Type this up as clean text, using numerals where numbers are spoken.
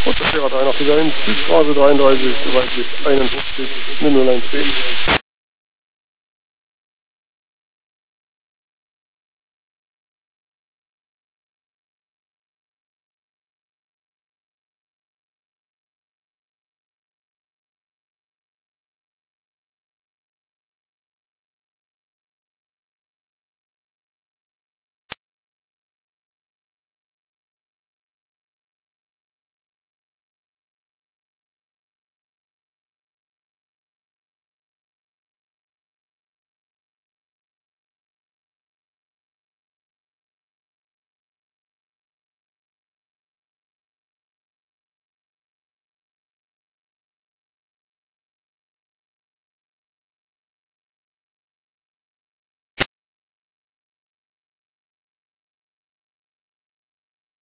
Und das wäre 3 nach 1, Südstraße 33, soweit bis 51, 001B.